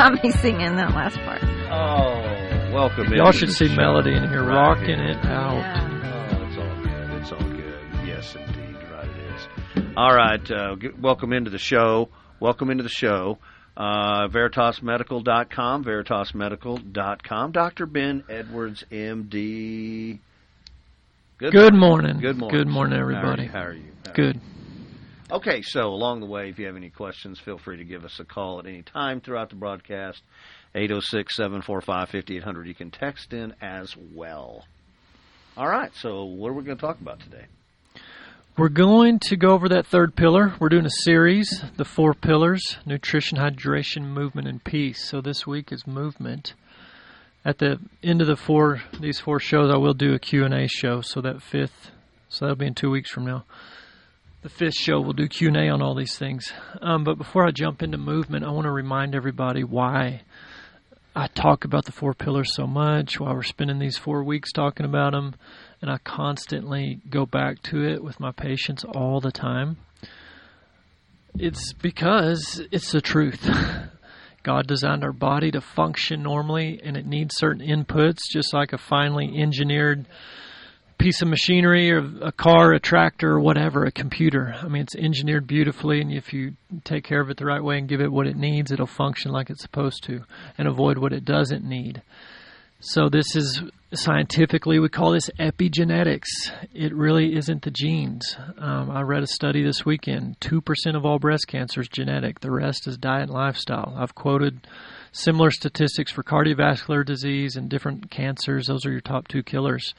not me singing that last part. Oh, welcome. Y'all should see Melody in here rocking it out. Oh, it's all good. It's all good. Yes, indeed. Right, it is. All right. Welcome into the show. VeritasMedical.com. VeritasMedical.com. Dr. Ben Edwards, M.D. Good morning. Good morning. Good morning, everybody. How are you? Good. Okay, so along the way, if you have any questions, feel free to give us a call at any time throughout the broadcast, 806-745-5800. You can text in as well. All right, so what are we going to talk about today? We're going to go over that third pillar. We're doing a series, the 4 pillars: nutrition, hydration, movement, and peace. So this week is movement. At the end of these four shows, I will do a Q&A show. So that'll be in 2 weeks from now. The 5th show, we'll do Q&A on all these things. But before I jump into movement, I want to remind everybody why I talk about the 4 pillars so much, why we're spending these 4 weeks talking about them, and I constantly go back to it with my patients all the time. It's because it's the truth. God designed our body to function normally, and it needs certain inputs, just like a finely engineered piece of machinery or a car, a tractor, or whatever, a computer. I mean, it's engineered beautifully, and if you take care of it the right way and give it what it needs, it'll function like it's supposed to and avoid what it doesn't need. So this is, scientifically, we call this epigenetics. It really isn't the genes. I read a study this weekend. 2% of all breast cancer is genetic. The rest is diet and lifestyle. I've quoted similar statistics for cardiovascular disease and different cancers. Those are your top 2 killers.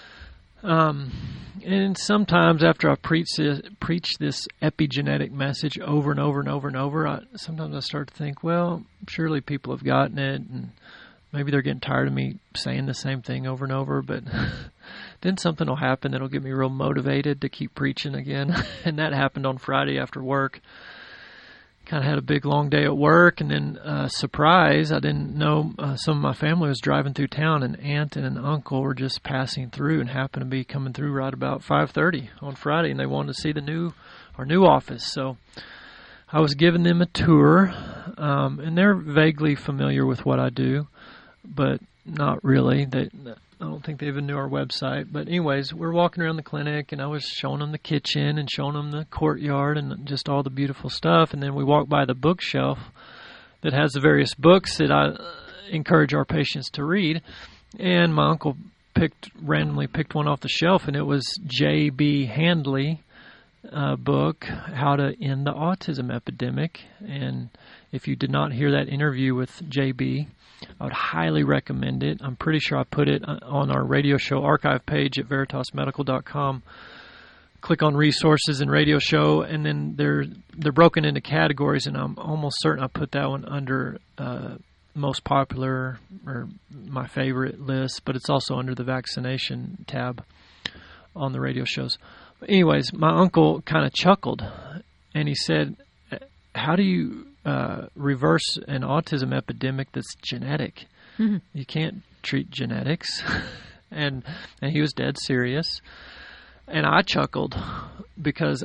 And sometimes after I preach this epigenetic message over and over and over and over, sometimes I start to think, well, surely people have gotten it, and maybe they're getting tired of me saying the same thing over and over, but then something will happen that'll get me real motivated to keep preaching again. And that happened on Friday after work. Kind of had a big, long day at work, and then surprise, I didn't know some of my family was driving through town. An aunt and an uncle were just passing through and happened to be coming through right about 5:30 on Friday, and they wanted to see our new office. So I was giving them a tour, and they're vaguely familiar with what I do, but not really. I don't think they even knew our website. But anyways, we're walking around the clinic, and I was showing them the kitchen and showing them the courtyard and just all the beautiful stuff. And then we walked by the bookshelf that has the various books that I encourage our patients to read. And my uncle randomly picked one off the shelf, and it was J.B. Handley book, How to End the Autism Epidemic. And if you did not hear that interview with J.B., I would highly recommend it. I'm pretty sure I put it on our radio show archive page at VeritasMedical.com. Click on resources and radio show, and then they're broken into categories, and I'm almost certain I put that one under most popular or my favorite list, but it's also under the vaccination tab on the radio shows. Anyways, my uncle kind of chuckled, and he said, how do you reverse an autism epidemic that's genetic? Mm-hmm. You can't treat genetics. and he was dead serious. And I chuckled because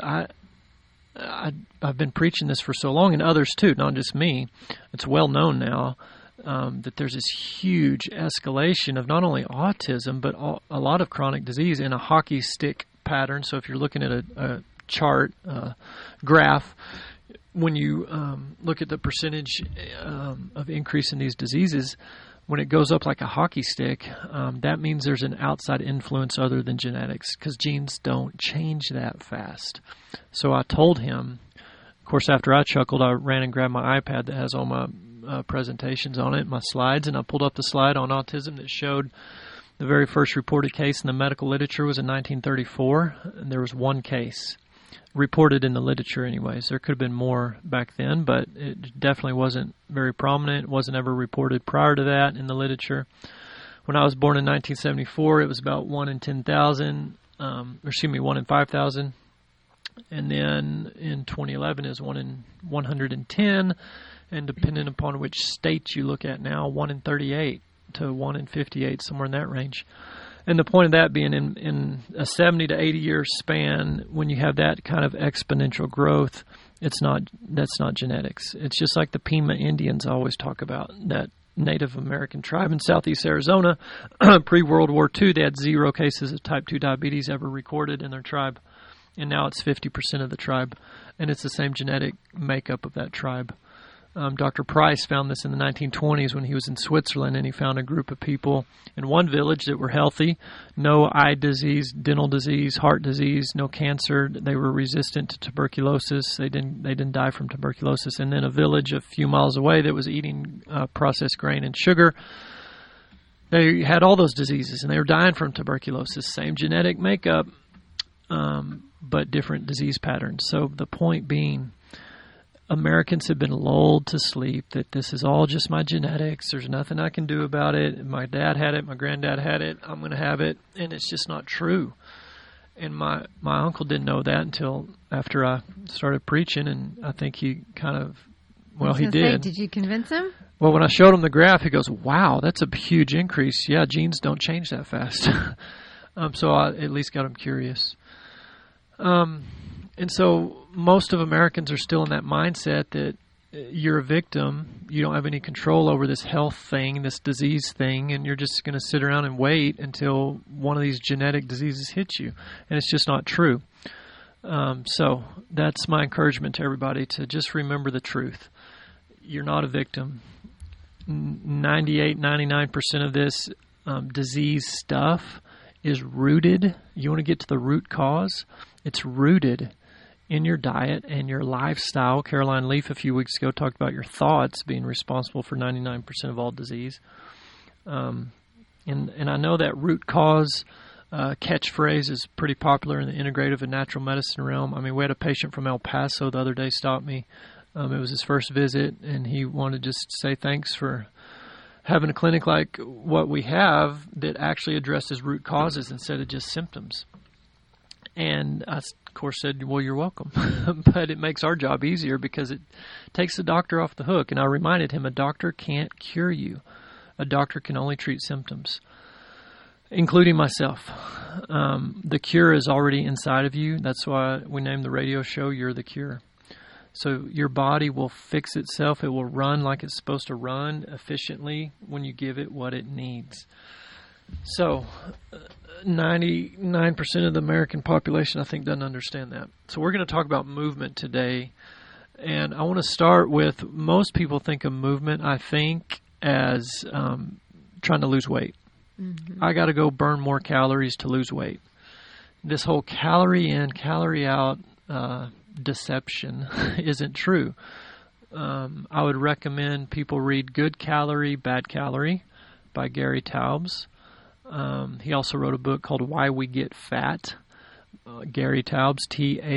I've been preaching this for so long, and others too, not just me. It's well known now that there's this huge escalation of not only autism, but a lot of chronic disease in a hockey stick pattern. So if you're looking at a chart, graph, when you look at the percentage of increase in these diseases, when it goes up like a hockey stick, that means there's an outside influence other than genetics, because genes don't change that fast. So I told him, of course, after I chuckled, I ran and grabbed my iPad that has all my presentations on it, my slides, and I pulled up the slide on autism that showed the very first reported case in the medical literature was in 1934, and there was one case reported in the literature anyways. There could have been more back then, but it definitely wasn't very prominent. It wasn't ever reported prior to that in the literature. When I was born in 1974, it was about 1 in 10,000, 1 in 5,000. And then in 2011 is 1 in 110, and depending upon which state you look at now, 1 in 38 to 1 in 58, somewhere in that range. And the point of that being in a 70 to 80 year span, when you have that kind of exponential growth, That's not genetics. It's just like the Pima Indians always talk about, that Native American tribe in southeast Arizona. Pre-World War II, they had 0 cases of type 2 diabetes ever recorded in their tribe, and now it's 50% of the tribe, and it's the same genetic makeup of that tribe. Dr. Price found this in the 1920s when he was in Switzerland, and he found a group of people in one village that were healthy, no eye disease, dental disease, heart disease, no cancer. They were resistant to tuberculosis. They didn't die from tuberculosis. And then a village a few miles away that was eating processed grain and sugar. They had all those diseases, and they were dying from tuberculosis. Same genetic makeup, but different disease patterns. So the point being, Americans have been lulled to sleep that this is all just my genetics. There's nothing I can do about it. My dad had it. My granddad had it. I'm going to have it. And it's just not true. And my uncle didn't know that until after I started preaching, and I think he kind of, well, he did. Did you convince him? Well, when I showed him the graph, he goes, wow, that's a huge increase. Yeah, genes don't change that fast. So I at least got him curious. And so most of Americans are still in that mindset that you're a victim. You don't have any control over this health thing, this disease thing, and you're just going to sit around and wait until one of these genetic diseases hits you. And it's just not true. So that's my encouragement to everybody, to just remember the truth. You're not a victim. 99% of this disease stuff is rooted. You want to get to the root cause? It's rooted in your diet and your lifestyle. Caroline Leaf a few weeks ago talked about your thoughts being responsible for 99% of all disease. And I know that root cause catchphrase is pretty popular in the integrative and natural medicine realm. I mean, we had a patient from El Paso the other day stop me. It was his first visit, and he wanted to just say thanks for having a clinic like what we have that actually addresses root causes instead of just symptoms. And I, of course, said, well, you're welcome. But it makes our job easier because it takes the doctor off the hook. And I reminded him, a doctor can't cure you. A doctor can only treat symptoms, including myself. The cure is already inside of you. That's why we named the radio show You're the Cure. So your body will fix itself. It will run like it's supposed to run efficiently when you give it what it needs. So 99% of the American population, I think, doesn't understand that. So we're going to talk about movement today. And I want to start with, most people think of movement, I think, as trying to lose weight. Mm-hmm. I got to go burn more calories to lose weight. This whole calorie in, calorie out deception isn't true. I would recommend people read Good Calorie, Bad Calorie by Gary Taubes. He also wrote a book called Why We Get Fat. Gary Taubes,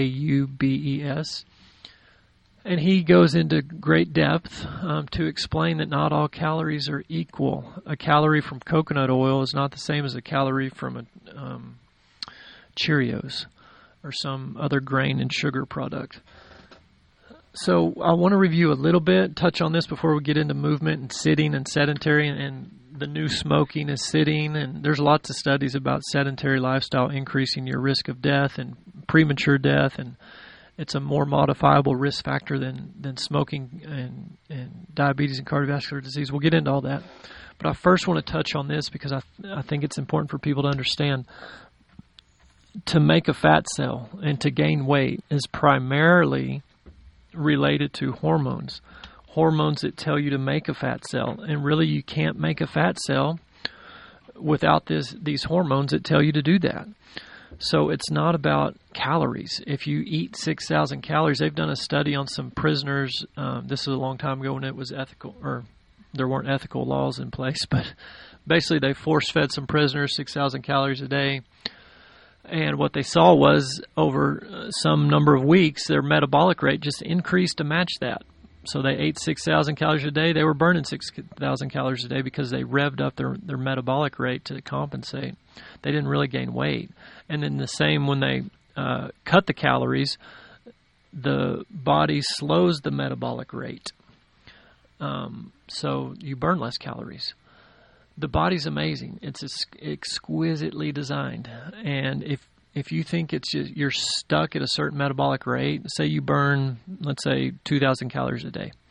Taubes. And he goes into great depth to explain that not all calories are equal. A calorie from coconut oil is not the same as a calorie from Cheerios or some other grain and sugar product. So I want to review a little bit, touch on this before we get into movement and sitting and sedentary, and the new smoking is sitting. And there's lots of studies about sedentary lifestyle increasing your risk of death and premature death, and it's a more modifiable risk factor than smoking and diabetes and cardiovascular disease. We'll get into all that. But I first want to touch on this because I think it's important for people to understand. To make a fat cell and to gain weight is primarily related to hormones. Hormones that tell you to make a fat cell. And really, you can't make a fat cell without these hormones that tell you to do that. So it's not about calories. If you eat 6,000 calories, they've done a study on some prisoners. This is a long time ago when it was ethical, or there weren't ethical laws in place, but basically they force-fed some prisoners 6,000 calories a day. And what they saw was over some number of weeks, their metabolic rate just increased to match that. So they ate 6,000 calories a day. They were burning 6,000 calories a day because they revved up their metabolic rate to compensate. They didn't really gain weight. And then the same when they cut the calories, the body slows the metabolic rate. So you burn less calories. The body's amazing. It's exquisitely designed. And if you think it's just, you're stuck at a certain metabolic rate, say you burn, let's say, 2,000 calories a day.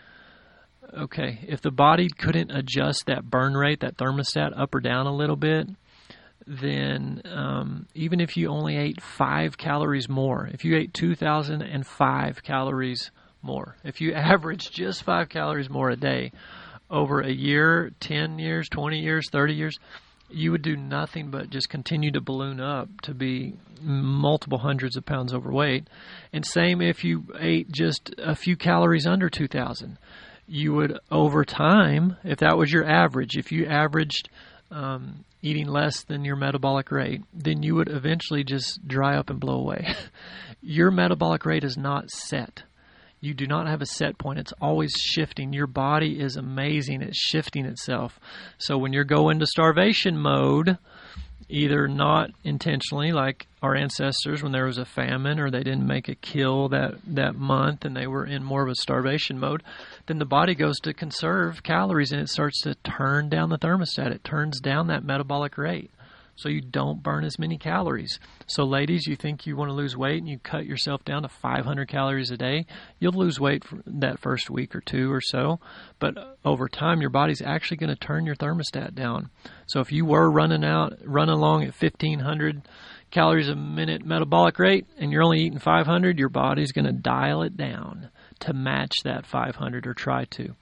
Okay, if the body couldn't adjust that burn rate, that thermostat, up or down a little bit, then even if you only ate 5 calories more, if you ate 2,005 calories more, if you average just 5 calories more a day over a year, 10 years, 20 years, 30 years, you would do nothing but just continue to balloon up to be multiple hundreds of pounds overweight. And same if you ate just a few calories under 2,000. You would, over time, if that was your average, if you averaged eating less than your metabolic rate, then you would eventually just dry up and blow away. Your metabolic rate is not set. You do not have a set point. It's always shifting. Your body is amazing at shifting itself. So when you go into starvation mode, either not intentionally, like our ancestors when there was a famine or they didn't make a kill that month and they were in more of a starvation mode, then the body goes to conserve calories and it starts to turn down the thermostat. It turns down that metabolic rate so you don't burn as many calories. So ladies, you think you want to lose weight and you cut yourself down to 500 calories a day, you'll lose weight for that first week or two or so. But over time, your body's actually going to turn your thermostat down. So if you were running along at 1,500 calories a minute metabolic rate and you're only eating 500, your body's going to dial it down to match that 500 or try to.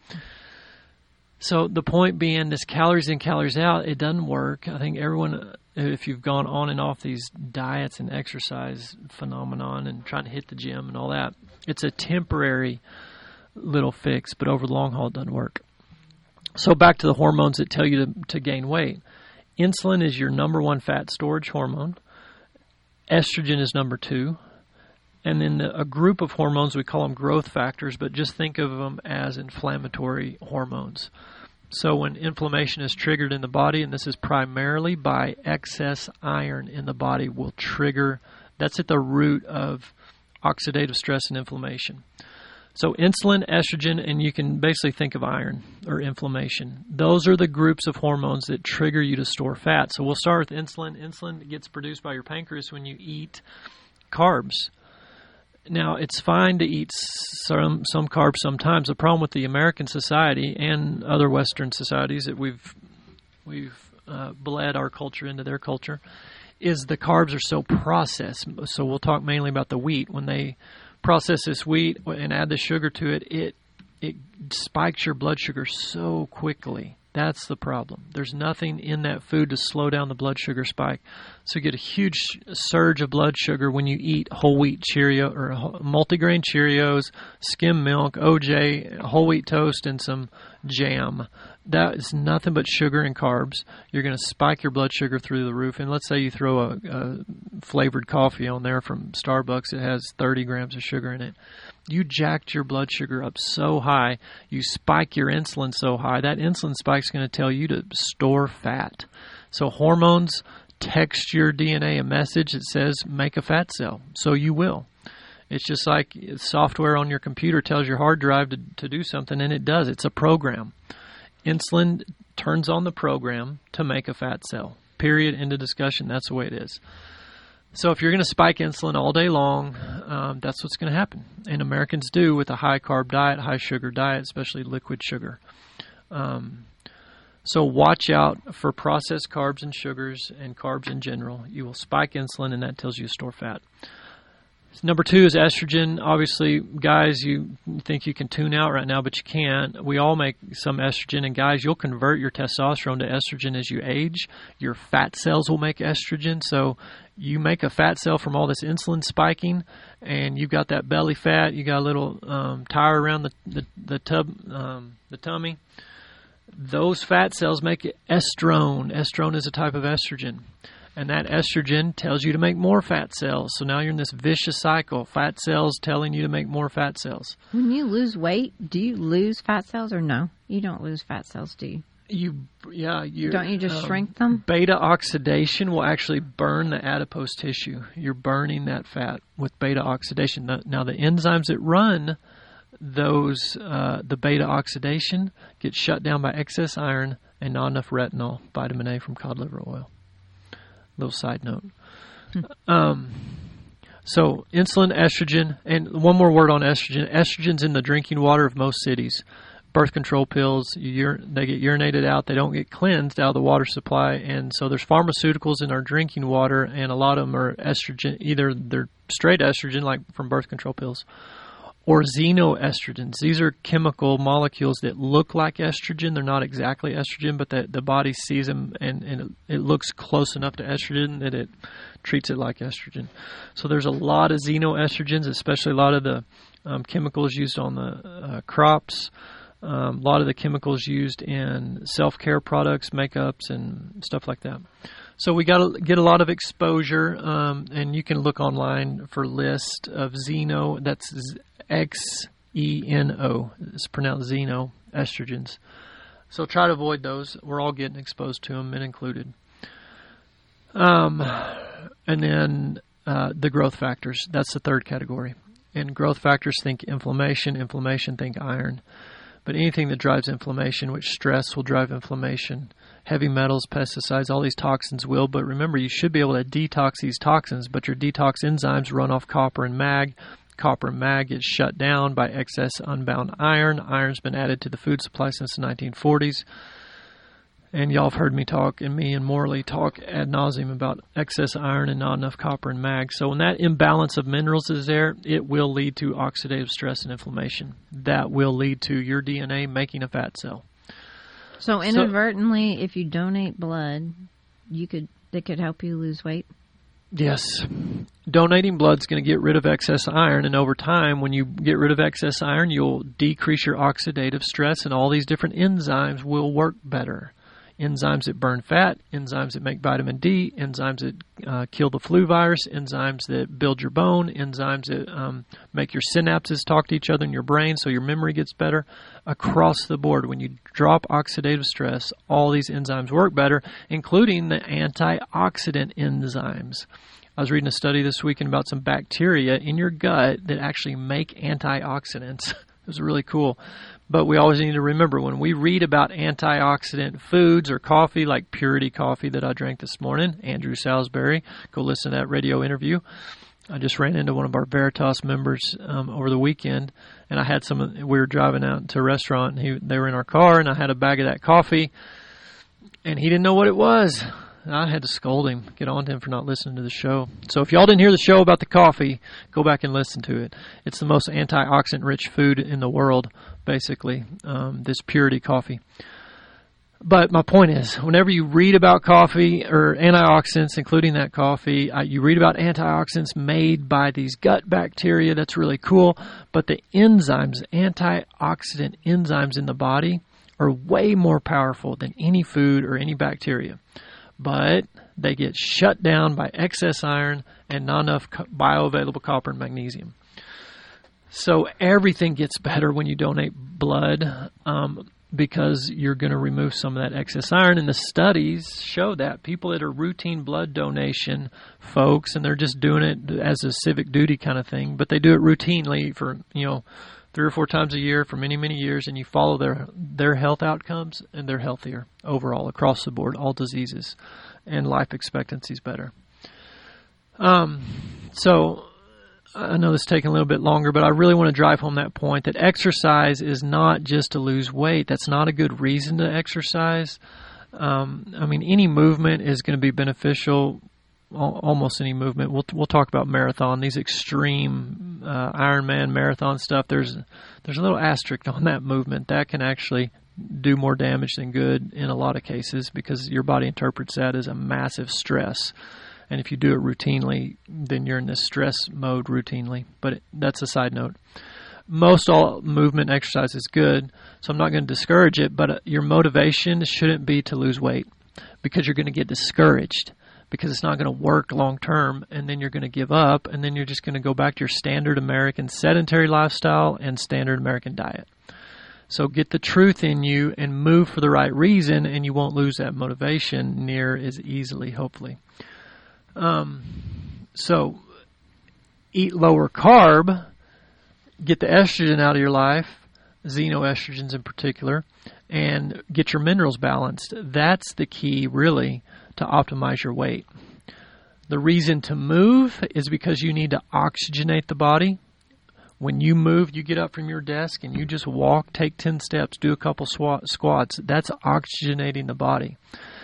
So the point being, this calories in, calories out, it doesn't work. I think everyone, if you've gone on and off these diets and exercise phenomenon and trying to hit the gym and all that, it's a temporary little fix, but over the long haul it doesn't work. So back to the hormones that tell you to gain weight. Insulin is your number one fat storage hormone. Estrogen is number 2. And then a group of hormones, we call them growth factors, but just think of them as inflammatory hormones. So when inflammation is triggered in the body, and this is primarily by excess iron in the body, will trigger, that's at the root of oxidative stress and inflammation. So insulin, estrogen, and you can basically think of iron or inflammation. Those are the groups of hormones that trigger you to store fat. So we'll start with insulin. Insulin gets produced by your pancreas when you eat carbs. Now, it's fine to eat some carbs sometimes. The problem with the American society and other Western societies that we've bled our culture into their culture is the carbs are so processed. So we'll talk mainly about the wheat. When they process this wheat and add the sugar to it, it spikes your blood sugar so quickly. That's the problem. There's nothing in that food to slow down the blood sugar spike. So you get a huge surge of blood sugar when you eat whole wheat Cheerio or multigrain Cheerios, skim milk, OJ, whole wheat toast, and some jam. That is nothing but sugar and carbs. You're going to spike your blood sugar through the roof. And let's say you throw a flavored coffee on there from Starbucks. It has 30 grams of sugar in it. You jacked your blood sugar up so high, you spike your insulin so high, that insulin spike is going to tell you to store fat. So hormones text your DNA a message that says, make a fat cell. So you will. It's just like software on your computer tells your hard drive to do something, and it does. It's a program. Insulin turns on the program to make a fat cell. Period. End of discussion. That's the way it is. So if you're going to spike insulin all day long, that's what's going to happen. And Americans do with a high-carb diet, high-sugar diet, especially liquid sugar. So watch out for processed carbs and sugars and carbs in general. You will spike insulin, and that tells you to store fat. Number 2 is estrogen. Obviously, guys, you think you can tune out right now, but you can't. We all make some estrogen, and guys, you'll convert your testosterone to estrogen as you age. Your fat cells will make estrogen, so you make a fat cell from all this insulin spiking, and you've got that belly fat. You got a little tire around the tummy. Those fat cells make estrone. Estrone is a type of estrogen. And that estrogen tells you to make more fat cells. So now you're in this vicious cycle. Fat cells telling you to make more fat cells. When you lose weight, do you lose fat cells or no? You don't lose fat cells, do you? Don't you just shrink them? Beta oxidation will actually burn the adipose tissue. You're burning that fat with beta oxidation. Now the enzymes that run the beta oxidation get shut down by excess iron and not enough retinol, vitamin A from cod liver oil. Little side note. So insulin, estrogen, and one more word on estrogen. Estrogen's in the drinking water of most cities. Birth control pills, they get urinated out. They don't get cleansed out of the water supply. And so there's pharmaceuticals in our drinking water, and a lot of them are estrogen. Either they're straight estrogen, like from birth control pills, or xenoestrogens. These are chemical molecules that look like estrogen. They're not exactly estrogen, but the body sees them, and it looks close enough to estrogen that it treats it like estrogen. So there's a lot of xenoestrogens, especially a lot of the chemicals used on the crops. A lot of the chemicals used in self-care products, makeups, and stuff like that. So we got to get a lot of exposure, and you can look online for a list of xeno. That's XENO. It's pronounced xeno estrogens. So try to avoid those. We're all getting exposed to them, men included. And then the growth factors. That's the third category. And growth factors, think inflammation. Inflammation, think iron. But anything that drives inflammation, which stress will drive inflammation, heavy metals, pesticides, all these toxins will. But remember, you should be able to detox these toxins, but your detox enzymes run off copper and mag. Copper and mag gets shut down by excess unbound iron. Iron's been added to the food supply since the 1940s. And y'all have heard me talk, and me and Morley talk ad nauseum about excess iron and not enough copper and mag. So when that imbalance of minerals is there, it will lead to oxidative stress and inflammation. That will lead to your DNA making a fat cell. So inadvertently, if you donate blood, it could help you lose weight? Yes. Donating blood is going to get rid of excess iron, and over time, when you get rid of excess iron, you'll decrease your oxidative stress, and all these different enzymes will work better. Enzymes that burn fat, enzymes that make vitamin D, enzymes that kill the flu virus, enzymes that build your bone, enzymes that make your synapses talk to each other in your brain so your memory gets better. Across the board, when you drop oxidative stress, all these enzymes work better, including the antioxidant enzymes. I was reading a study this weekend about some bacteria in your gut that actually make antioxidants. It was really cool. But we always need to remember, when we read about antioxidant foods or coffee, like Purity Coffee that I drank this morning, Andrew Salisbury, go listen to that radio interview. I just ran into one of our Veritas members over the weekend, and I had we were driving out to a restaurant, and they were in our car, and I had a bag of that coffee, and he didn't know what it was. I had to scold him, get on to him for not listening to the show. So if y'all didn't hear the show about the coffee, go back and listen to it. It's the most antioxidant-rich food in the world, basically, this Purity Coffee. But my point is, whenever you read about coffee or antioxidants, including that coffee, you read about antioxidants made by these gut bacteria. That's really cool. But the enzymes, antioxidant enzymes in the body, are way more powerful than any food or any bacteria. But they get shut down by excess iron and not enough bioavailable copper and magnesium. So everything gets better when you donate blood because you're going to remove some of that excess iron. And the studies show that people that are routine blood donation folks, and they're just doing it as a civic duty kind of thing, but they do it routinely for 3 or 4 times a year for many, many years, and you follow their health outcomes, and they're healthier overall across the board, all diseases, and life expectancy is better. So I know this is taking a little bit longer, but I really want to drive home that point that exercise is not just to lose weight. That's not a good reason to exercise. Any movement is going to be beneficial. Almost any movement. We'll talk about marathon, these extreme Ironman marathon stuff. There's a little asterisk on that movement. That can actually do more damage than good in a lot of cases because your body interprets that as a massive stress. And if you do it routinely, then you're in this stress mode routinely. But that's a side note. Most all movement and exercise is good, so I'm not going to discourage it, but your motivation shouldn't be to lose weight because you're going to get discouraged. Because it's not going to work long term, and then you're going to give up, and then you're just going to go back to your standard American sedentary lifestyle and standard American diet. So get the truth in you and move for the right reason, and you won't lose that motivation near as easily, hopefully. So eat lower carb, get the estrogen out of your life, xenoestrogens in particular, and get your minerals balanced. That's the key, really, to optimize your weight. The reason to move is because you need to oxygenate the body. When you move, you get up from your desk and you just walk, take 10 steps, do a couple squats. That's oxygenating the body.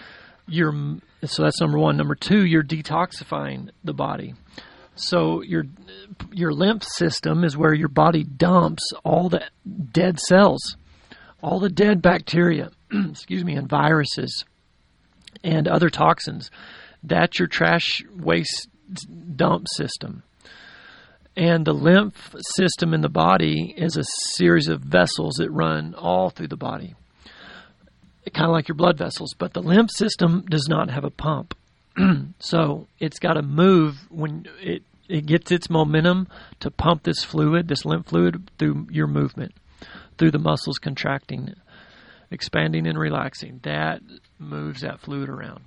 So that's number one. Number two, you're detoxifying the body. So your lymph system is where your body dumps all the dead cells, all the dead bacteria, and viruses and other toxins. That's your trash waste dump system. And the lymph system in the body is a series of vessels that run all through the body, kind of like your blood vessels. But the lymph system does not have a pump. So it's got to move when it gets its momentum to pump this fluid, this lymph fluid, through your movement, through the muscles contracting, expanding and relaxing. That moves that fluid around.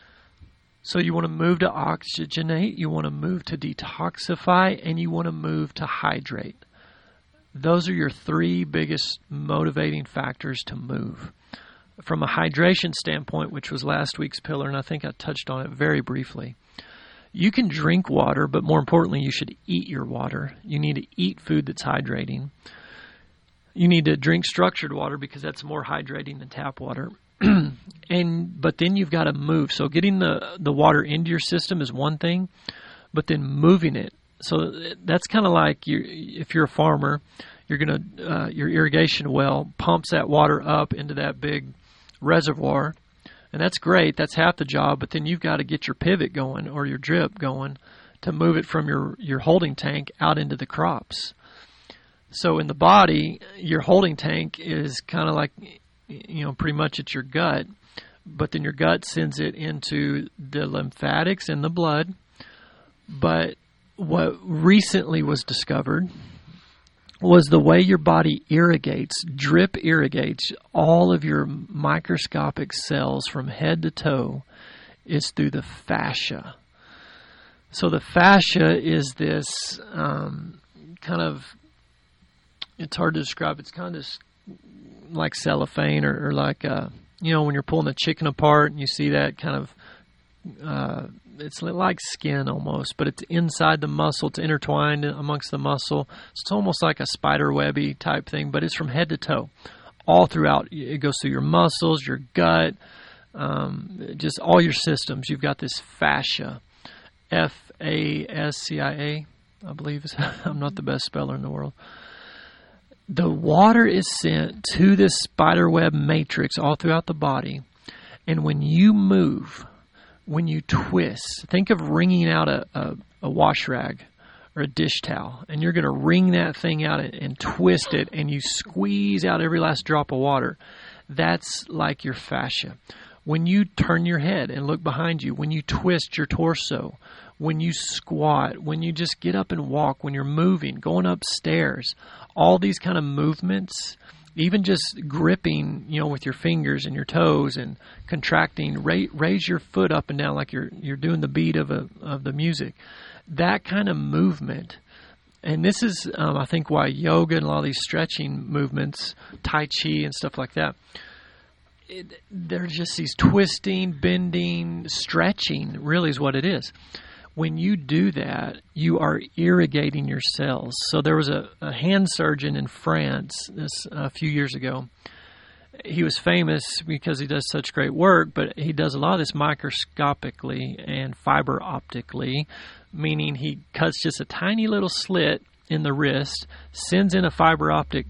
So you want to move to oxygenate, you want to move to detoxify, and you want to move to hydrate. Those are your three biggest motivating factors to move. From a hydration standpoint, which was last week's pillar, and I think I touched on it very briefly, you can drink water, but more importantly, you should eat your water. You need to eat food that's hydrating. You need to drink structured water because that's more hydrating than tap water. But then you've got to move. So getting the water into your system is one thing, but then moving it. So that's kind of like if you're a farmer, you're gonna your irrigation well pumps that water up into that big reservoir, and that's great. That's half the job. But then you've got to get your pivot going or your drip going to move it from your holding tank out into the crops. So in the body, your holding tank is kind of like, pretty much it's your gut, but then your gut sends it into the lymphatics and the blood. But what recently was discovered was the way your body drip irrigates all of your microscopic cells from head to toe is through the fascia. So the fascia is this kind of, it's hard to describe. It's kind of like cellophane or like, when you're pulling a chicken apart and you see that kind of, it's like skin almost, but it's inside the muscle. It's intertwined amongst the muscle. It's almost like a spider webby type thing, but it's from head to toe, all throughout. It goes through your muscles, your gut, just all your systems. You've got this fascia, Fascia, I believe. I'm not the best speller in the world. The water is sent to this spiderweb matrix all throughout the body, and when you move, when you twist, think of wringing out a wash rag or a dish towel, and you're going to wring that thing out and twist it, and you squeeze out every last drop of water. That's like your fascia. When you turn your head and look behind you, when you twist your torso, when you squat, when you just get up and walk, when you're moving, going upstairs, all these kind of movements, even just gripping, with your fingers and your toes and contracting, raise your foot up and down like you're doing the beat of the music. That kind of movement. And this is, I think, why yoga and a lot of these stretching movements, Tai Chi and stuff like that, they're just these twisting, bending, stretching, really is what it is. When you do that, you are irrigating your cells. So there was a hand surgeon in France a few years ago. He was famous because he does such great work, but he does a lot of this microscopically and fiber optically, meaning he cuts just a tiny little slit in the wrist, sends in a fiber optic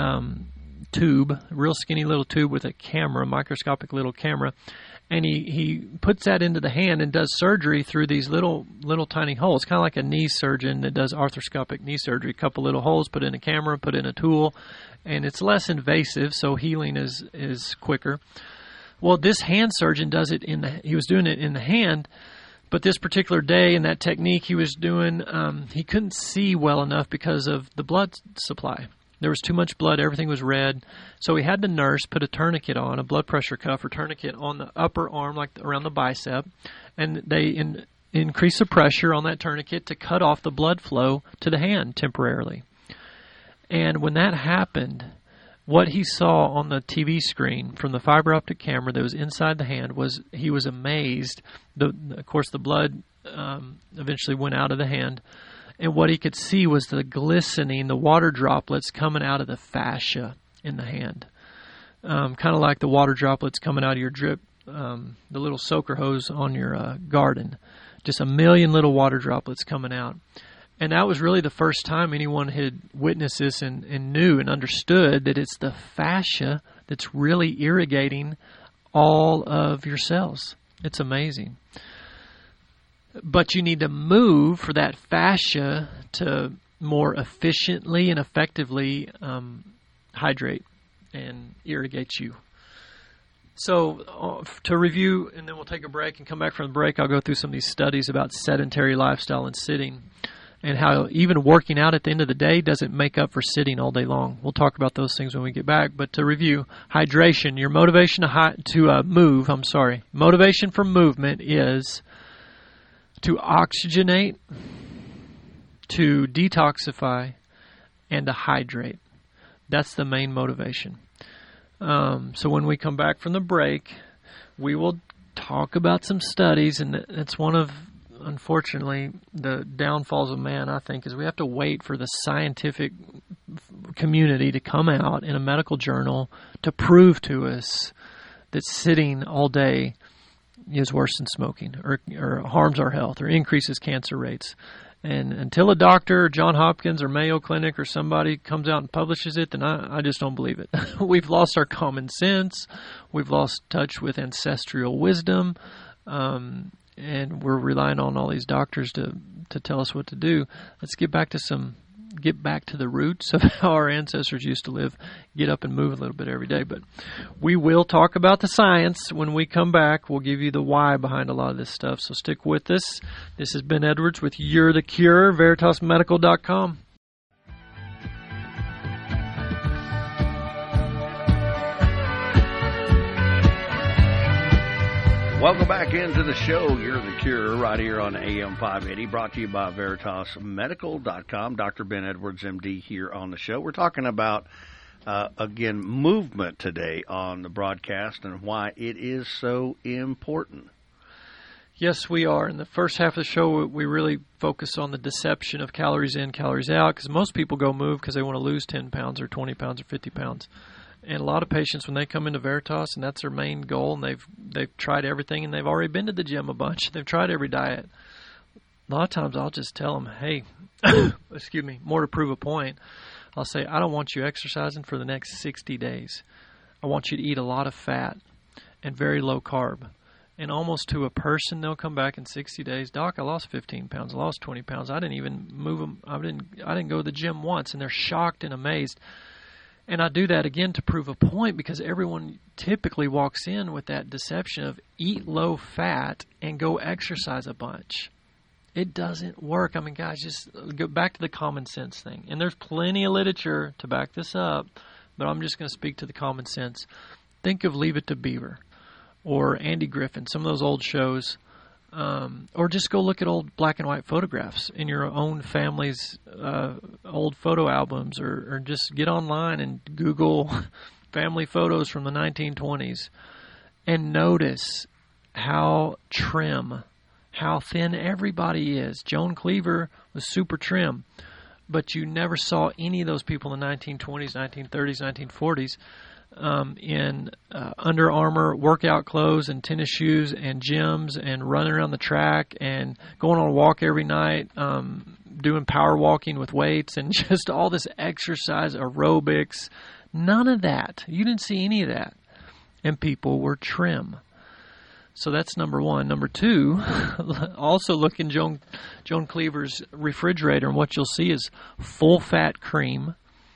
tube, a real skinny little tube with a camera, microscopic little camera, and he puts that into the hand and does surgery through these little tiny holes, kind of like a knee surgeon that does arthroscopic knee surgery. A couple little holes, put in a camera, put in a tool, and it's less invasive, so healing is quicker. Well, this hand surgeon does it he was doing it in the hand, but this particular day in that technique he was doing, he couldn't see well enough because of the blood supply. There was too much blood. Everything was red. So he had the nurse put a tourniquet on, a blood pressure cuff or tourniquet on the upper arm, like around the bicep. And they increased the pressure on that tourniquet to cut off the blood flow to the hand temporarily. And when that happened, what he saw on the TV screen from the fiber optic camera that was inside the hand was he was amazed. Of course, the blood eventually went out of the hand. And what he could see was the glistening, the water droplets coming out of the fascia in the hand. Kind of like the water droplets coming out of your drip, the little soaker hose on your garden. Just a million little water droplets coming out. And that was really the first time anyone had witnessed this and knew and understood that it's the fascia that's really irrigating all of your cells. It's amazing. But you need to move for that fascia to more efficiently and effectively hydrate and irrigate you. So to review, and then we'll take a break and come back from the break, I'll go through some of these studies about sedentary lifestyle and sitting and how even working out at the end of the day doesn't make up for sitting all day long. We'll talk about those things when we get back. But to review, hydration, your motivation to move, motivation for movement is to oxygenate, to detoxify, and to hydrate. That's the main motivation. So when we come back from the break, we will talk about some studies, and it's one of, unfortunately, the downfalls of man, I think, is we have to wait for the scientific community to come out in a medical journal to prove to us that sitting all day is worse than smoking or harms our health or increases cancer rates. And until a doctor, or Johns Hopkins or Mayo Clinic or somebody comes out and publishes it, then I just don't believe it. We've lost our common sense. We've lost touch with ancestral wisdom. And we're relying on all these doctors to tell us what to do. Let's get back to the roots of how our ancestors used to live. Get up and move a little bit every day. But we will talk about the science when we come back. We'll give you the why behind a lot of this stuff. So stick with us. This is Ben Edwards with You're the Cure, VeritasMedical.com. Welcome back into the show. You're the Cure right here on AM 580, brought to you by VeritasMedical.com. Dr. Ben Edwards, MD, here on the show. We're talking about, again, movement today on the broadcast and why it is so important. Yes, we are. In the first half of the show, we really focus on the deception of calories in, calories out, because most people go move because they want to lose 10 pounds or 20 pounds or 50 pounds. And a lot of patients, when they come into Veritas, and that's their main goal, and they've tried everything, and they've already been to the gym a bunch. They've tried every diet. A lot of times I'll just tell them, hey, excuse me, more to prove a point. I'll say, I don't want you exercising for the next 60 days. I want you to eat a lot of fat and very low carb. And almost to a person, they'll come back in 60 days. Doc, I lost 15 pounds. I lost 20 pounds. I didn't even move them. I didn't go to the gym once. And they're shocked and amazed. And I do that again to prove a point because everyone typically walks in with that deception of eat low fat and go exercise a bunch. It doesn't work. I mean, guys, just go back to the common sense thing. And there's plenty of literature to back this up, but I'm just going to speak to the common sense. Think of Leave It to Beaver or Andy Griffin, some of those old shows. Or just go look at old black and white photographs in your own family's old photo albums, or just get online and Google family photos from the 1920s and notice how trim, how thin everybody is. Joan Cleaver was super trim, but you never saw any of those people in the 1920s, 1930s, 1940s in Under Armour workout clothes and tennis shoes and gyms and running around the track and going on a walk every night, doing power walking with weights and just all this exercise, aerobics. None of that. You didn't see any of that. And people were trim. So that's number one. Number two, also look in Joan Cleaver's refrigerator, and what you'll see is full-fat cream,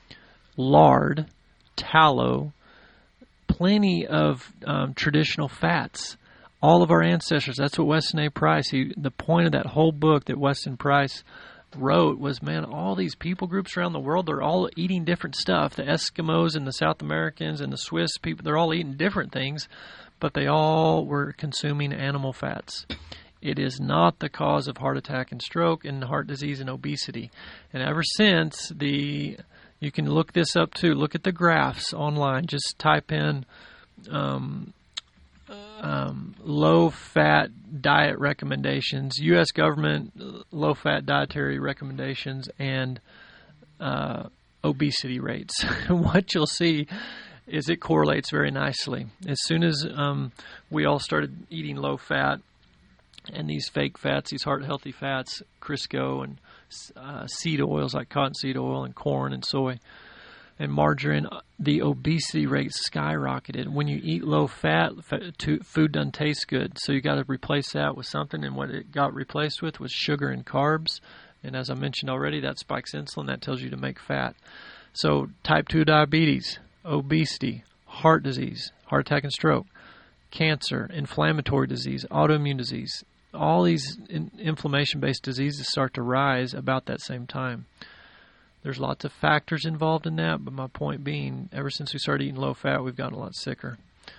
lard, tallow, plenty of traditional fats. All of our ancestors, that's what Weston A. Price, the point of that whole book that Weston Price wrote was, man, all these people groups around the world, they're all eating different stuff. The Eskimos and the South Americans and the Swiss people, they're all eating different things, but they all were consuming animal fats. It is not the cause of heart attack and stroke and heart disease and obesity. And ever since you can look this up too. Look at the graphs online. Just type in low-fat diet recommendations, U.S. government low-fat dietary recommendations, and obesity rates. What you'll see is it correlates very nicely. As soon as we all started eating low-fat and these fake fats, these heart-healthy fats, Crisco and seed oils like cottonseed oil and corn and soy and margarine, the obesity rate skyrocketed. When you eat low-fat, food doesn't taste good, so you got to replace that with something, and what it got replaced with was sugar and carbs. And as I mentioned already, that spikes insulin. That tells you to make fat. So type 2 diabetes, obesity, heart disease, heart attack and stroke, cancer, inflammatory disease, autoimmune disease, all these inflammation-based diseases start to rise about that same time. There's lots of factors involved in that, but my point being, ever since we started eating low-fat, we've gotten a lot sicker.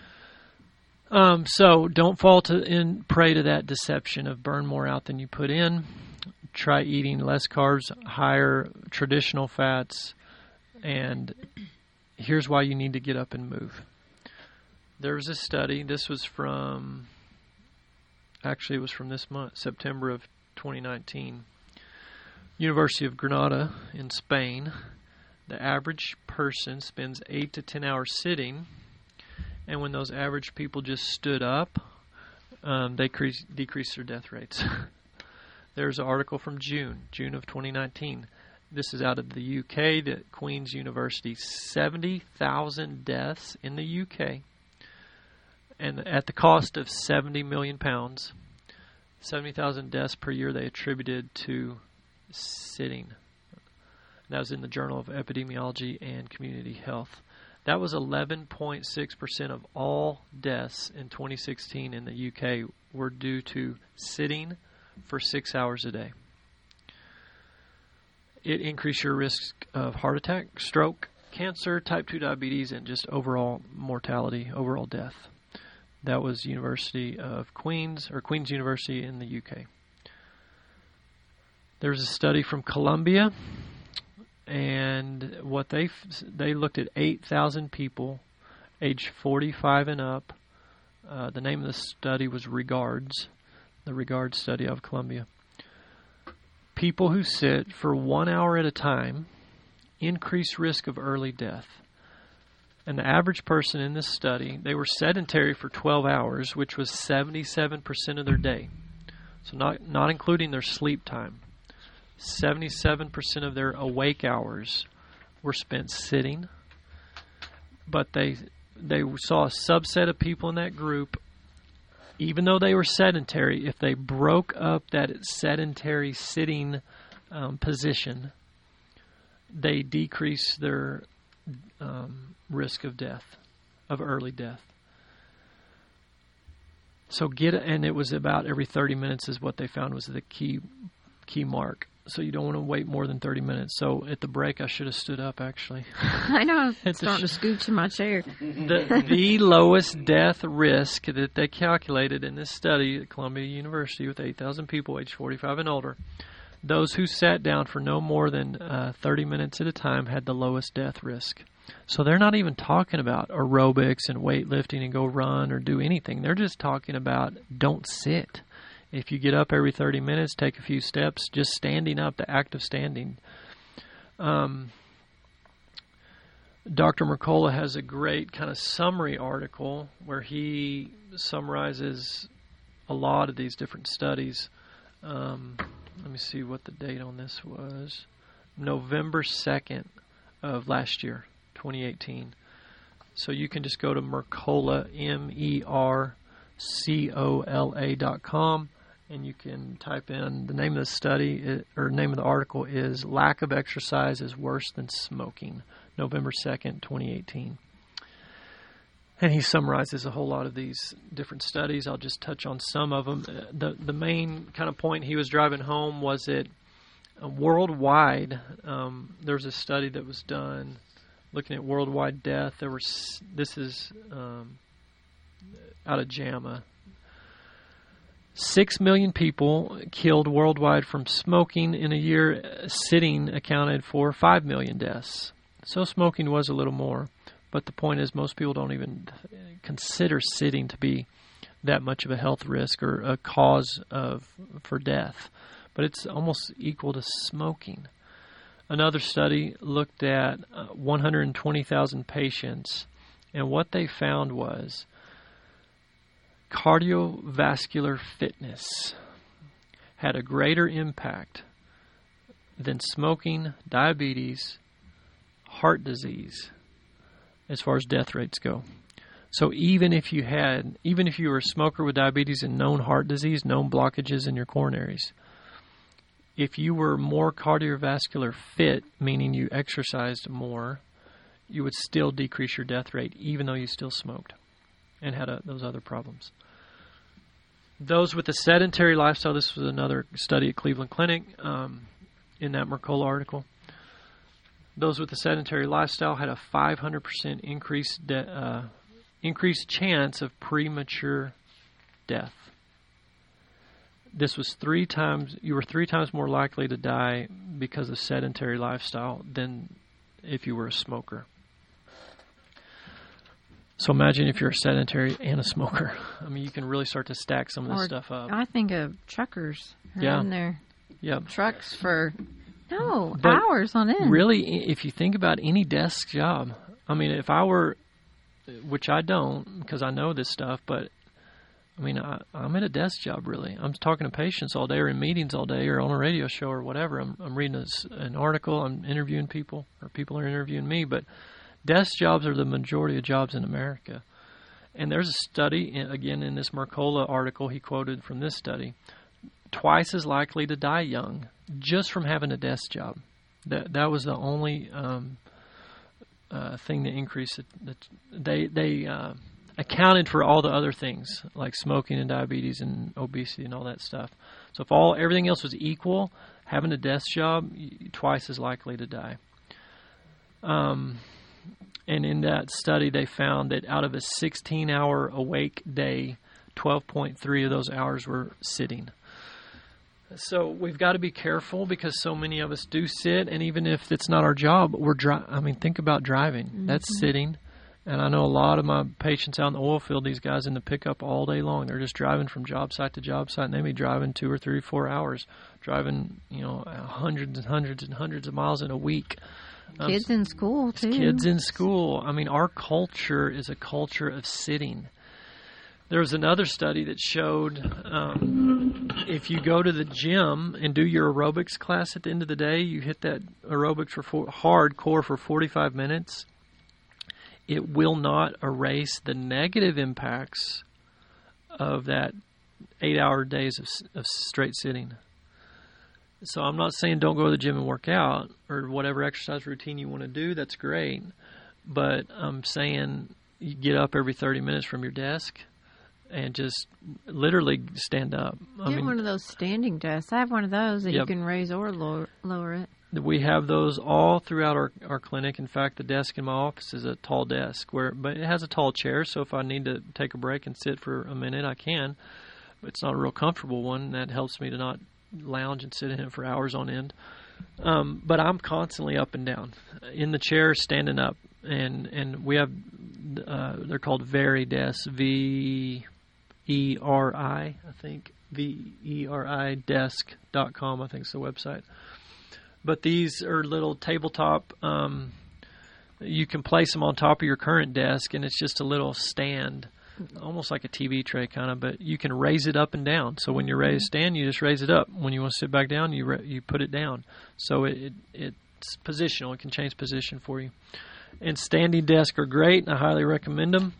So don't fall prey to that deception of burn more out than you put in. Try eating less carbs, higher traditional fats, and here's why you need to get up and move. There was a study, this was from, actually it was from this month, September of 2019. University of Granada in Spain, the average person spends 8 to 10 hours sitting, and when those average people just stood up, they decreased their death rates. There's an article from June of 2019. This is out of the UK, the Queen's University. 70,000 deaths in the UK, and at the cost of £70 million, 70,000 deaths per year they attributed to sitting. That was in the Journal of Epidemiology and Community Health. That was 11.6% of all deaths in 2016 in the UK were due to sitting for 6 hours a day. It increased your risk of heart attack, stroke, cancer, type 2 diabetes, and just overall mortality, overall death. That was University of Queen's, or Queen's University in the UK. There's a study from Columbia, and what they looked at 8,000 people aged 45 and up. The name of the study was REGARDS, the REGARDS study of Columbia. People who sit for 1 hour at a time increase risk of early death. And the average person in this study, they were sedentary for 12 hours, which was 77% of their day. So not including their sleep time. 77% of their awake hours were spent sitting. But they saw a subset of people in that group, even though they were sedentary, if they broke up that sedentary sitting position, they decreased their risk of death, of early death. So and it was about every 30 minutes is what they found was the key mark. So you don't want to wait more than 30 minutes. So at the break, I should have stood up, actually. I know. I'm starting to scooch in my chair. The lowest death risk that they calculated in this study at Columbia University with 8,000 people aged 45 and older, those who sat down for no more than 30 minutes at a time had the lowest death risk. So they're not even talking about aerobics and weightlifting and go run or do anything. They're just talking about don't sit. If you get up every 30 minutes, take a few steps, just standing up, the act of standing. Dr. Mercola has a great kind of summary article where he summarizes a lot of these different studies. Let me see what the date on this was. November 2nd of last year, 2018. So you can just go to Mercola, MERCOLA.com, and you can type in the name of the study, or name of the article is Lack of Exercise is Worse Than Smoking, November 2nd, 2018. And he summarizes a whole lot of these different studies. I'll just touch on some of them. The main kind of point he was driving home was that worldwide, there's a study that was done looking at worldwide death. This is out of JAMA. 6 million people killed worldwide from smoking in a year. Sitting accounted for 5 million deaths. So smoking was a little more. But the point is most people don't even consider sitting to be that much of a health risk or a cause for death, but it's almost equal to smoking. Another study looked at 120,000 patients, and what they found was cardiovascular fitness had a greater impact than smoking, diabetes, heart disease, as far as death rates go. So even if you were a smoker with diabetes and known heart disease, known blockages in your coronaries, if you were more cardiovascular fit, meaning you exercised more, you would still decrease your death rate, even though you still smoked and had those other problems. Those with a sedentary lifestyle, this was another study at Cleveland Clinic in that Mercola article. Those with a sedentary lifestyle had a 500% increased chance of premature death. This was you were 3 times more likely to die because of sedentary lifestyle than if you were a smoker. So imagine if you're a sedentary and a smoker. I mean, you can really start to stack some of this stuff up. I think of truckers in their trucks for hours on end. Really, if you think about any desk job, I mean, if I were, which I don't because I know this stuff, but I mean, I'm at a desk job, really. I'm talking to patients all day or in meetings all day or on a radio show or whatever. I'm reading an article. I'm interviewing people or people are interviewing me. But desk jobs are the majority of jobs in America. And there's a study, again, in this Mercola article he quoted from this study, twice as likely to die young just from having a desk job. That was the only thing that increased it. They accounted for all the other things like smoking and diabetes and obesity and all that stuff. So if everything else was equal, having a desk job, twice as likely to die. And in that study, they found that out of a 16-hour awake day, 12.3 of those hours were sitting. So we've got to be careful because so many of us do sit, and even if it's not our job, think about driving. Mm-hmm. That's sitting. And I know a lot of my patients out in the oil field, these guys in the pickup all day long. They're just driving from job site to job site, and they may be driving 2 or 3 or 4 hours, driving, hundreds and hundreds and hundreds of miles in a week. Kids in school, too. Kids in school. I mean, our culture is a culture of sitting. There was another study that showed if you go to the gym and do your aerobics class at the end of the day, you hit that aerobics hardcore for 45 minutes, it will not erase the negative impacts of that 8-hour days of straight sitting. So I'm not saying don't go to the gym and work out or whatever exercise routine you want to do. That's great. But I'm saying you get up every 30 minutes from your desk and just literally stand up. Get one of those standing desks. I have one of those that you can raise or lower it. We have those all throughout our clinic. In fact, the desk in my office is a tall desk, but it has a tall chair, so if I need to take a break and sit for a minute, I can. But it's not a real comfortable one. That helps me to not lounge and sit in it for hours on end. But I'm constantly up and down in the chair, standing up, and we have they're called Veri desks, VERI, I think, VERI desk.com, I think is the website. But these are little tabletop, you can place them on top of your current desk, and it's just a little stand, almost like a TV tray kind of, but you can raise it up and down. So when you're ready to stand, you just raise it up. When you want to sit back down, you put it down. So it's positional. It can change position for you. And standing desks are great, and I highly recommend them.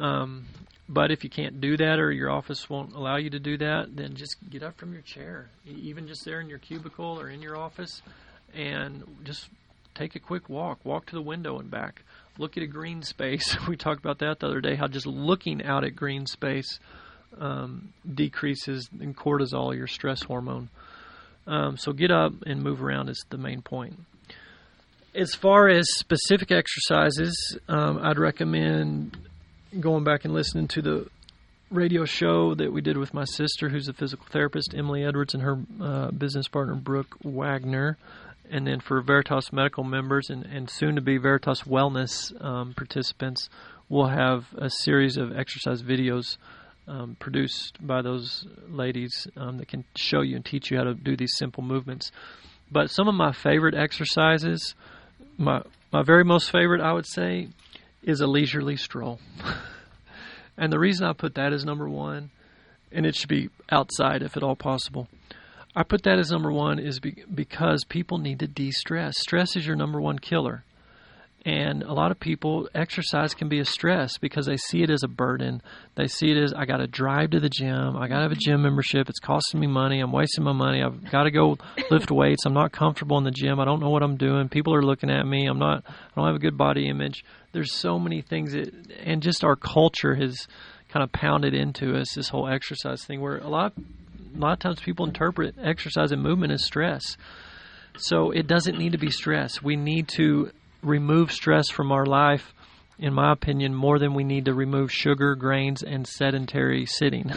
But if you can't do that or your office won't allow you to do that, then just get up from your chair, even just there in your cubicle or in your office, and just take a quick walk. Walk to the window and back. Look at a green space. We talked about that the other day, how just looking out at green space decreases in cortisol, your stress hormone. So get up and move around is the main point. As far as specific exercises, I'd recommend going back and listening to the radio show that we did with my sister, who's a physical therapist, Emily Edwards, and her business partner, Brooke Wagner. And then for Veritas Medical members and soon-to-be Veritas Wellness participants, we'll have a series of exercise videos produced by those ladies that can show you and teach you how to do these simple movements. But some of my favorite exercises, my very most favorite, I would say, is a leisurely stroll. And the reason I put that as number one, and it should be outside if at all possible, I put that as number one is because people need to de-stress. Stress is your number one killer. And a lot of people, exercise can be a stress because they see it as a burden. They see it as, I got to drive to the gym. I got to have a gym membership. It's costing me money. I'm wasting my money. I've got to go lift weights. I'm not comfortable in the gym. I don't know what I'm doing. People are looking at me. I don't have a good body image. There's so many things and just our culture has kind of pounded into us, this whole exercise thing, where a lot of times people interpret exercise and movement as stress. So it doesn't need to be stress. We need to remove stress from our life, in my opinion, more than we need to remove sugar, grains, and sedentary sitting.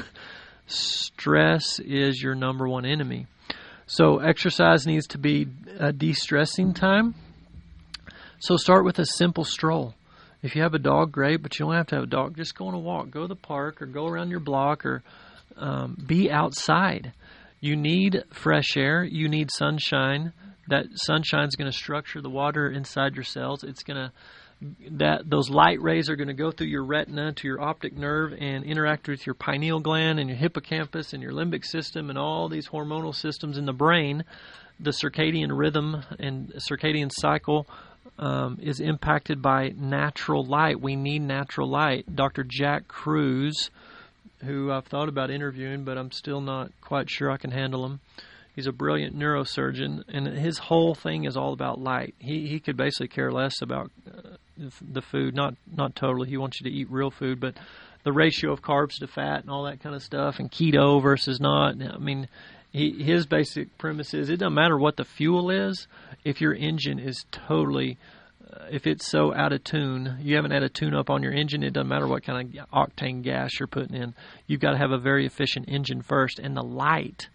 Stress is your number one enemy. So exercise needs to be a de-stressing time. So start with a simple stroll. If you have a dog, great, but you don't have to have a dog. Just go on a walk. Go to the park or go around your block or be outside. You need fresh air. You need sunshine. That sunshine is going to structure the water inside your cells. It's going to those light rays are going to go through your retina to your optic nerve and interact with your pineal gland and your hippocampus and your limbic system and all these hormonal systems in the brain. The circadian rhythm and circadian cycle is impacted by natural light. We need natural light. Dr. Jack Kruse, who I've thought about interviewing, but I'm still not quite sure I can handle him. He's a brilliant neurosurgeon, and his whole thing is all about light. He could basically care less about the food, not totally. He wants you to eat real food, but the ratio of carbs to fat and all that kind of stuff, and keto versus not. I mean, his basic premise is it doesn't matter what the fuel is. If your engine is totally, if it's so out of tune, you haven't had a tune-up on your engine, it doesn't matter what kind of octane gas you're putting in. You've got to have a very efficient engine first, and the light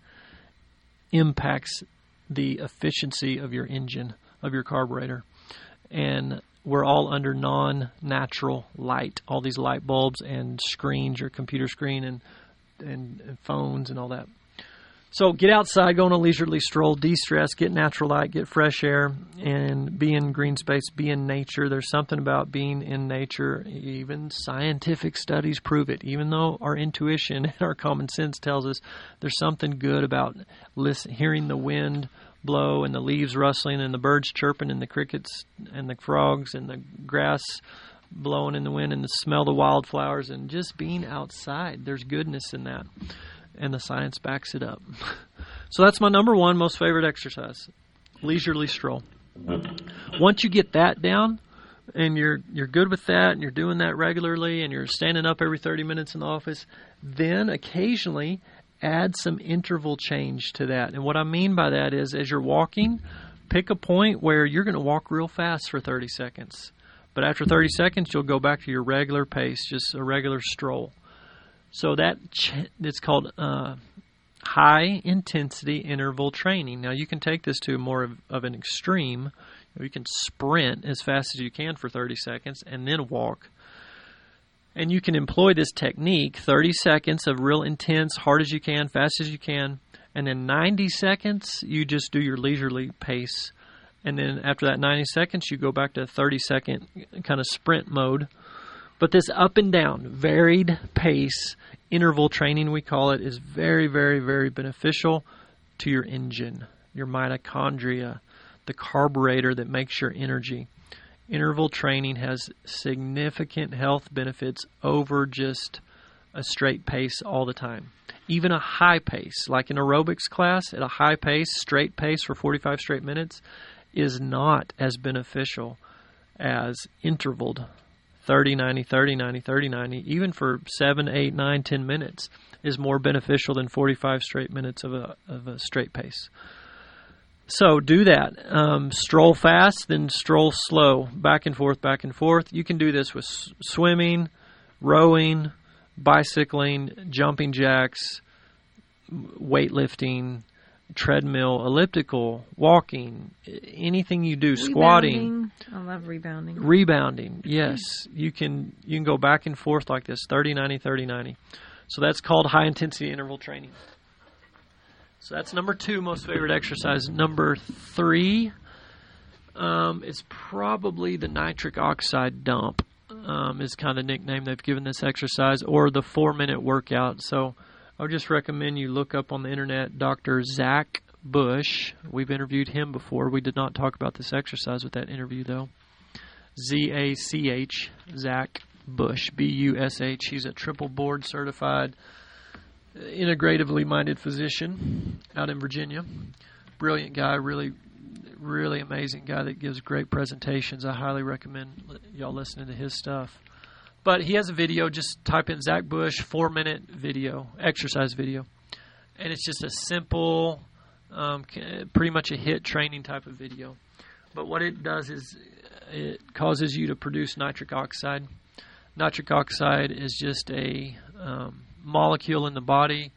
impacts the efficiency of your engine, of your carburetor. And we're all under non-natural light, all these light bulbs and screens, your computer screen and phones and all that. So get outside, go on a leisurely stroll, de-stress, get natural light, get fresh air, and be in green space, be in nature. There's something about being in nature. Even scientific studies prove it. Even though our intuition and our common sense tells us there's something good about hearing the wind blow and the leaves rustling and the birds chirping and the crickets and the frogs and the grass blowing in the wind and the smell of the wildflowers and just being outside. There's goodness in that. And the science backs it up. So that's my number one most favorite exercise, leisurely stroll. Once you get that down and you're good with that and you're doing that regularly and you're standing up every 30 minutes in the office, then occasionally add some interval change to that. And what I mean by that is as you're walking, pick a point where you're going to walk real fast for 30 seconds. But after 30 seconds, you'll go back to your regular pace, just a regular stroll. So it's called high-intensity interval training. Now, you can take this to more of an extreme. You can sprint as fast as you can for 30 seconds and then walk. And you can employ this technique, 30 seconds of real intense, hard as you can, fast as you can, and then 90 seconds, you just do your leisurely pace. And then after that 90 seconds, you go back to 30-second kind of sprint mode. But this up and down, varied pace, interval training we call it, is very, very, very beneficial to your engine, your mitochondria, the carburetor that makes your energy. Interval training has significant health benefits over just a straight pace all the time. Even a high pace, like an aerobics class at a high pace, straight pace for 45 straight minutes, is not as beneficial as intervaled 30, 90, 30, 90, 30, 90, even for 7, 8, 9, 10 minutes is more beneficial than 45 straight minutes of a straight pace. So do that. Stroll fast, then stroll slow, back and forth, back and forth. You can do this with swimming, rowing, bicycling, jumping jacks, weightlifting, treadmill, elliptical, walking, anything you do, squatting. I love rebounding. Rebounding, yes. You can go back and forth like this, 30, 90, 30, 90. So that's called high-intensity interval training. So that's number 2 most favorite exercise. Number 3 is probably the nitric oxide dump. Is kind of the nickname they've given this exercise, or the 4-minute workout. So I would just recommend you look up on the internet Dr. Zach Bush. We've interviewed him before. We did not talk about this exercise with that interview, though. Z-A-C-H, Zach Bush, B-U-S-H. He's a triple board certified, integratively minded physician out in Virginia. Brilliant guy, really amazing guy that gives great presentations. I highly recommend y'all listening to his stuff. But he has a video. Just type in Zach Bush 4-minute video, exercise video. And it's just a simple, pretty much a HIIT training type of video. But what it does is it causes you to produce nitric oxide. Nitric oxide is just a molecule in the body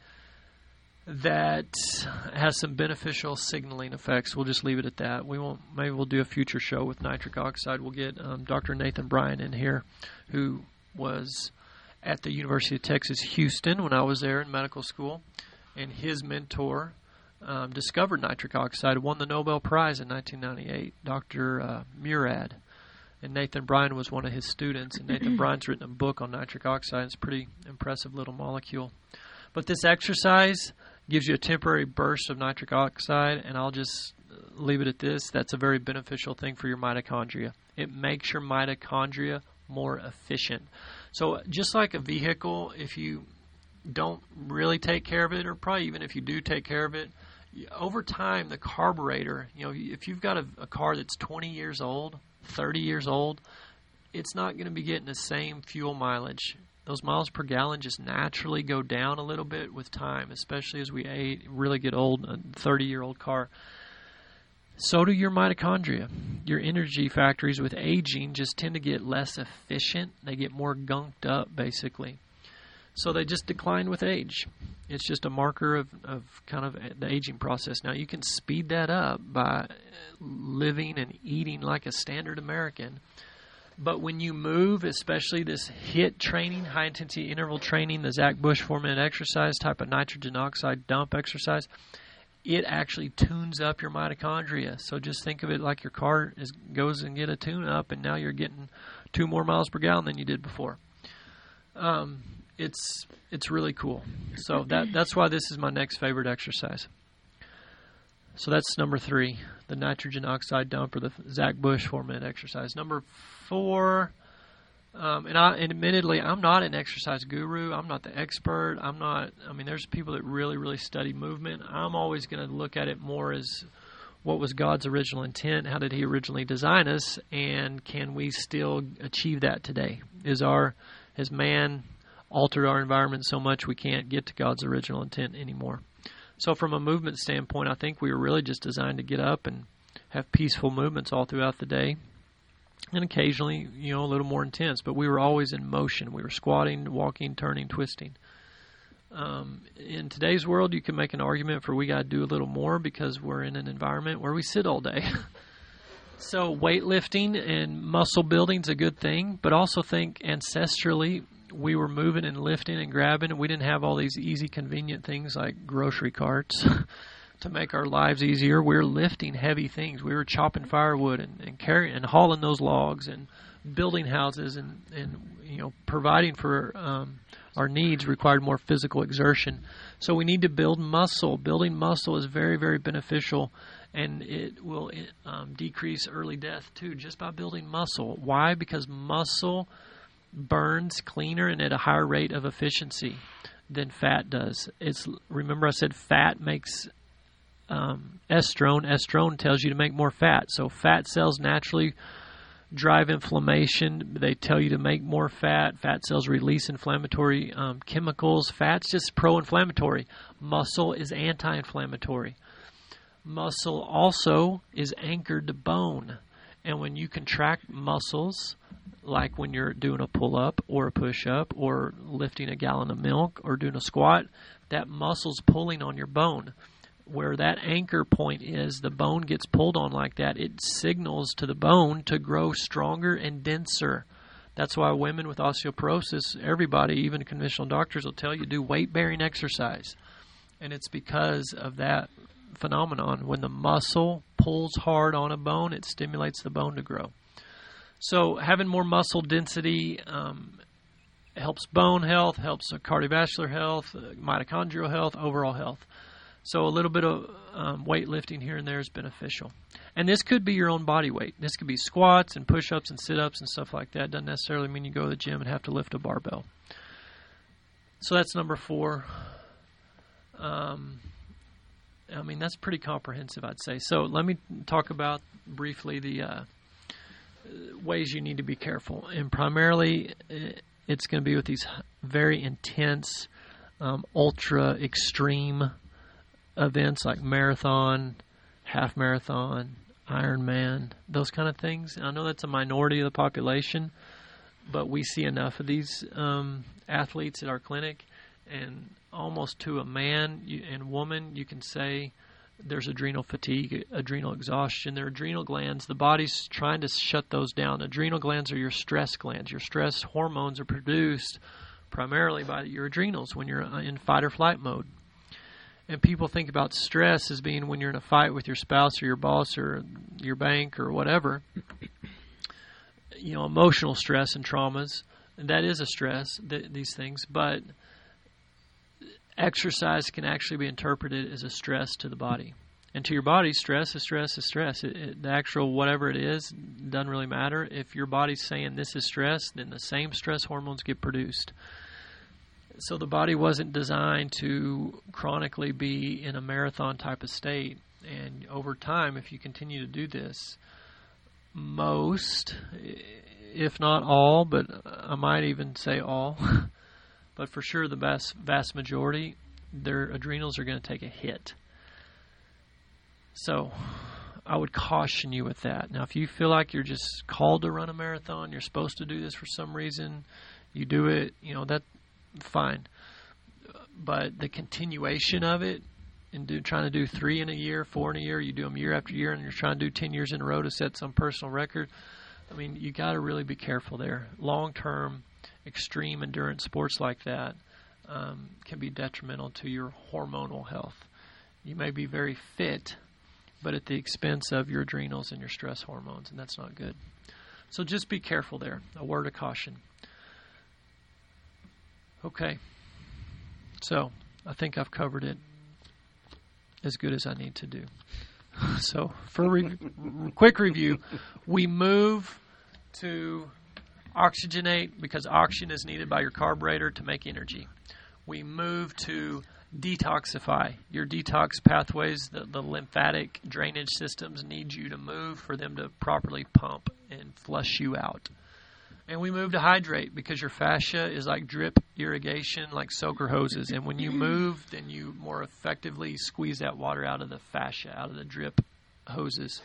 that has some beneficial signaling effects. We'll just leave it at that. Maybe we'll do a future show with nitric oxide. We'll get Dr. Nathan Bryan in here, who was at the University of Texas, Houston, when I was there in medical school, and his mentor discovered nitric oxide, won the Nobel Prize in 1998, Dr. Murad. And Nathan Bryan was one of his students, and Nathan Bryan's written a book on nitric oxide. It's a pretty impressive little molecule. But this exercise gives you a temporary burst of nitric oxide, and I'll just leave it at this. That's a very beneficial thing for your mitochondria. It makes your mitochondria more efficient. So just like a vehicle, if you don't really take care of it, or probably even if you do take care of it, over time the carburetor, if you've got a car that's 20 years old, 30 years old, it's not going to be getting the same fuel mileage. Those miles per gallon just naturally go down a little bit with time, especially as we really get old, a 30-year-old car. So do your mitochondria. Your energy factories with aging just tend to get less efficient. They get more gunked up, basically. So they just decline with age. It's just a marker of kind of the aging process. Now, you can speed that up by living and eating like a standard American. But when you move, especially this HIIT training, high-intensity interval training, the Zach Bush 4-minute exercise type of nitrogen oxide dump exercise, it actually tunes up your mitochondria. So just think of it like your car goes and get a tune-up, and now you're getting 2 more miles per gallon than you did before. It's really cool. So that's why this is my next favorite exercise. So that's number 3, the nitrogen oxide dump, or the Zach Bush 4-minute exercise. Number 4, and admittedly, I'm not an exercise guru. I'm not the expert. There's people that really, really study movement. I'm always going to look at it more as what was God's original intent? How did He originally design us? And can we still achieve that today? Has man altered our environment so much we can't get to God's original intent anymore? So from a movement standpoint, I think we were really just designed to get up and have peaceful movements all throughout the day. And occasionally, a little more intense. But we were always in motion. We were squatting, walking, turning, twisting. In today's world, you can make an argument for we got to do a little more because we're in an environment where we sit all day. So weightlifting and muscle building is a good thing. But also think ancestrally, we were moving and lifting and grabbing, and we didn't have all these easy, convenient things like grocery carts to make our lives easier. We were lifting heavy things. We were chopping firewood and carrying and hauling those logs and building houses and providing for our needs required more physical exertion. So we need to build muscle. Building muscle is very, very beneficial, and it will decrease early death too just by building muscle. Why? Because muscle burns cleaner and at a higher rate of efficiency than fat does. Remember I said fat makes estrone. Estrone tells you to make more fat. So fat cells naturally drive inflammation. They tell you to make more fat. Fat cells release inflammatory chemicals. Fat's just pro-inflammatory. Muscle is anti-inflammatory. Muscle also is anchored to bone. And when you contract muscles, like when you're doing a pull-up or a push-up or lifting a gallon of milk or doing a squat, that muscle's pulling on your bone. Where that anchor point is, the bone gets pulled on like that. It signals to the bone to grow stronger and denser. That's why women with osteoporosis, everybody, even conventional doctors, will tell you do weight-bearing exercise. And it's because of that phenomenon. When the muscle pulls hard on a bone, it stimulates the bone to grow. So having more muscle density helps bone health, helps cardiovascular health, mitochondrial health, overall health. So a little bit of weightlifting here and there is beneficial. And this could be your own body weight. This could be squats and push-ups and sit-ups and stuff like that. Doesn't necessarily mean you go to the gym and have to lift a barbell. So that's number 4. That's pretty comprehensive, I'd say. So let me talk about briefly the ways you need to be careful. And primarily, it's going to be with these very intense, ultra extreme events like marathon, half marathon, Ironman, those kind of things. And I know that's a minority of the population, but we see enough of these athletes at our clinic, and almost to a man and woman, you can say there's adrenal fatigue, adrenal exhaustion. Their adrenal glands, the body's trying to shut those down. Adrenal glands are your stress glands. Your stress hormones are produced primarily by your adrenals when you're in fight or flight mode. And people think about stress as being when you're in a fight with your spouse or your boss or your bank or whatever. Emotional stress and traumas. And that is a stress, these things. But exercise can actually be interpreted as a stress to the body. And to your body, stress is stress is stress. The actual whatever it is doesn't really matter. If your body's saying this is stress, then the same stress hormones get produced. So the body wasn't designed to chronically be in a marathon type of state. And over time, if you continue to do this, most, if not all, but I might even say all, but for sure the vast majority, their adrenals are going to take a hit. So I would caution you with that. Now, if you feel like you're just called to run a marathon, you're supposed to do this for some reason, you do it, that's fine. But the continuation of it and trying to do 3 in a year, 4 in a year, you do them year after year, and you're trying to do 10 years in a row to set some personal record, you got to really be careful there. Long-term, extreme endurance sports like that can be detrimental to your hormonal health. You may be very fit, but at the expense of your adrenals and your stress hormones, and that's not good. So just be careful there. A word of caution. Okay. So I think I've covered it as good as I need to do. So for a quick review, we move to oxygenate because oxygen is needed by your carburetor to make energy. We move to detoxify. Your detox pathways, the lymphatic drainage systems need you to move for them to properly pump and flush you out. And we move to hydrate because your fascia is like drip irrigation, like soaker hoses. And when you move, then you more effectively squeeze that water out of the fascia, out of the drip hoses.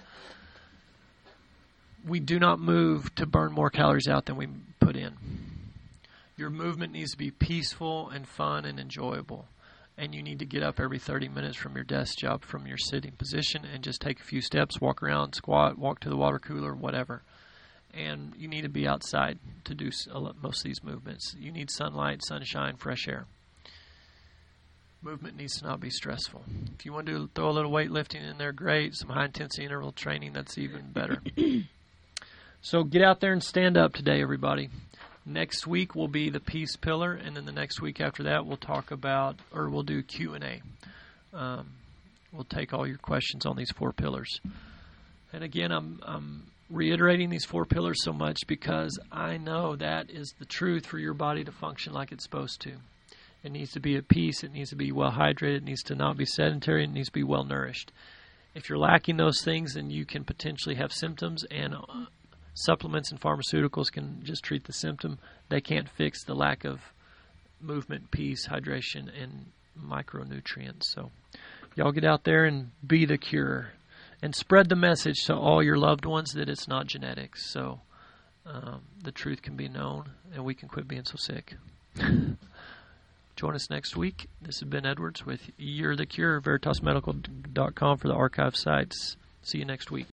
We do not move to burn more calories out than we put in. Your movement needs to be peaceful and fun and enjoyable. And you need to get up every 30 minutes from your desk job, from your sitting position, and just take a few steps, walk around, squat, walk to the water cooler, whatever. And you need to be outside to do most of these movements. You need sunlight, sunshine, fresh air. Movement needs to not be stressful. If you want to throw a little weightlifting in there, great. Some high-intensity interval training, that's even better. So get out there and stand up today, everybody. Next week will be the peace pillar, and then the next week after that we'll talk about, or we'll do Q&A. We'll take all your questions on these 4 pillars. And again, I'm reiterating these 4 pillars so much because I know that is the truth for your body to function like it's supposed to. It needs to be at peace. It needs to be well hydrated. It needs to not be sedentary. It needs to be well nourished. If you're lacking those things, then you can potentially have symptoms, and supplements and pharmaceuticals can just treat the symptom. They can't fix the lack of movement, peace, hydration, and micronutrients. So y'all get out there and be the cure. And spread the message to all your loved ones that it's not genetics. So the truth can be known, and we can quit being so sick. Join us next week. This has been Edwards with You're the Cure, VeritasMedical.com for the archive sites. See you next week.